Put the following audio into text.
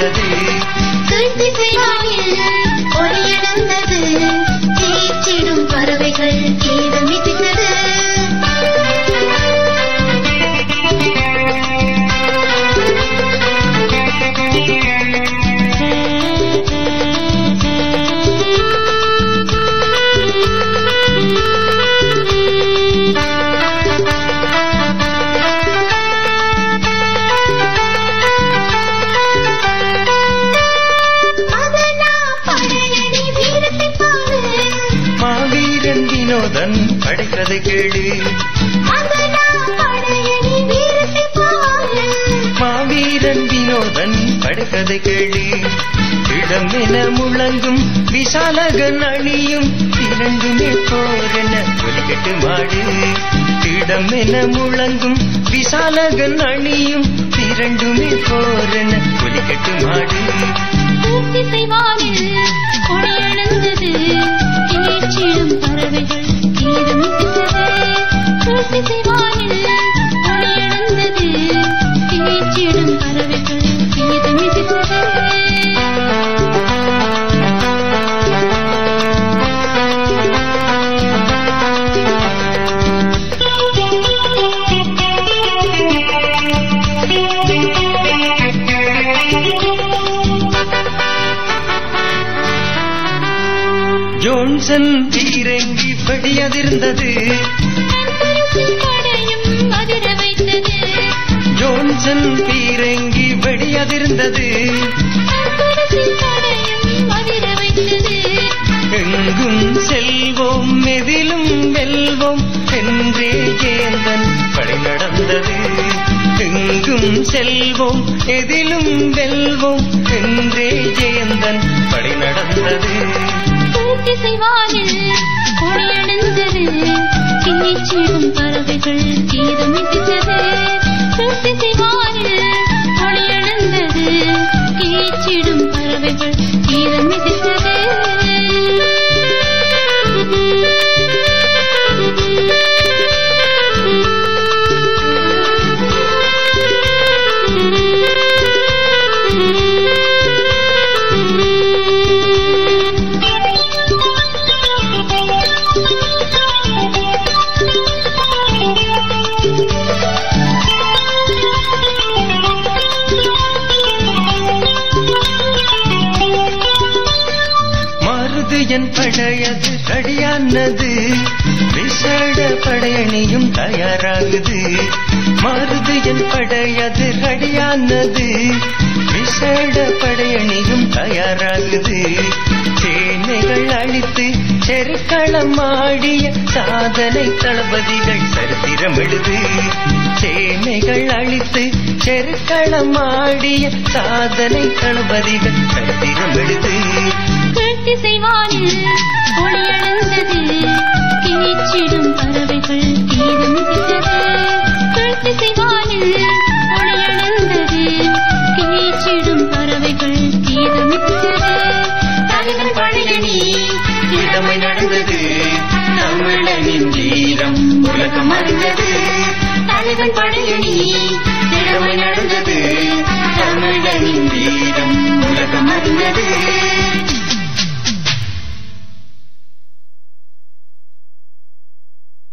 படைத்தது. ஒளியெழுந்தது கீச்சிடும் பறவைகள் கீதமிசைத்தது. மாவீரன் வினோதன் படைத்ததை கேளு. மாவீரன் வினோதன் படைத்ததை கேளு. இடமென முழங்கும் விசாலகன் அணியும் இரண்டுமே போரென ஒலிக்கட்டு மாடு. இடமென முழங்கும் விசாலகன் அணியும் இரண்டுமே போரென ஒலிக்கட்டு மாடு. ஒளியெழுந்தது கீச்சிடும் பறவைகள் கீதமிசைத்தது. ஒளியெழுந்தது கீச்சிடும் பறவைகள் கீதமிசைத்தது. ஜோன்சன் பீரங்கி படியதிர்ந்தது. ஜோன்சன் பீரங்கி வெடியதிர்ந்தது. எங்கும் செல்வோம் எதிலும் வெல்வோம் என்றே ஜேந்தன் படை நடந்தது. எங்கும் செல்வோம் எதிலும் வெல்வோம் என்றே ஜேந்தன் படை நடந்தது. ஒளியெழுந்தது கீச்சிடும் பறவைகள் கீதமிசைத்தது. ஒளியெழுந்தது கீச்சிடும் பறவைகள் கீதமிசைத்தது. என் படையது கடியானது. விசேட படையணியும் தயாராகுது. மருது என் படையது கடியானது. விசேட படையணியும் தயாராகுது. சேனைகள் அழித்து செருக்களம் ஆடிய சாதனை தளபதிகள் சரித்திரம் எழுது. சேனைகள் அழித்து செருக்களம் ஆடிய சாதனை தளபதிகள் சரித்திரம் எழுது. ஒளியெழுந்தது கீச்சிடும் பறவைகள் கீதமிசைத்தது. ஒளியெழுந்தது கீச்சிடும் பறவைகள் கீதமிசைத்தது. தலைவன் படையணி இடமை நடந்தது. தமிழனின் வீரம் உலகம் அறிந்தது. தலைவன் படையணி இடமை நடந்தது. தமிழனின் வீரம் உலகம் அறிந்தது.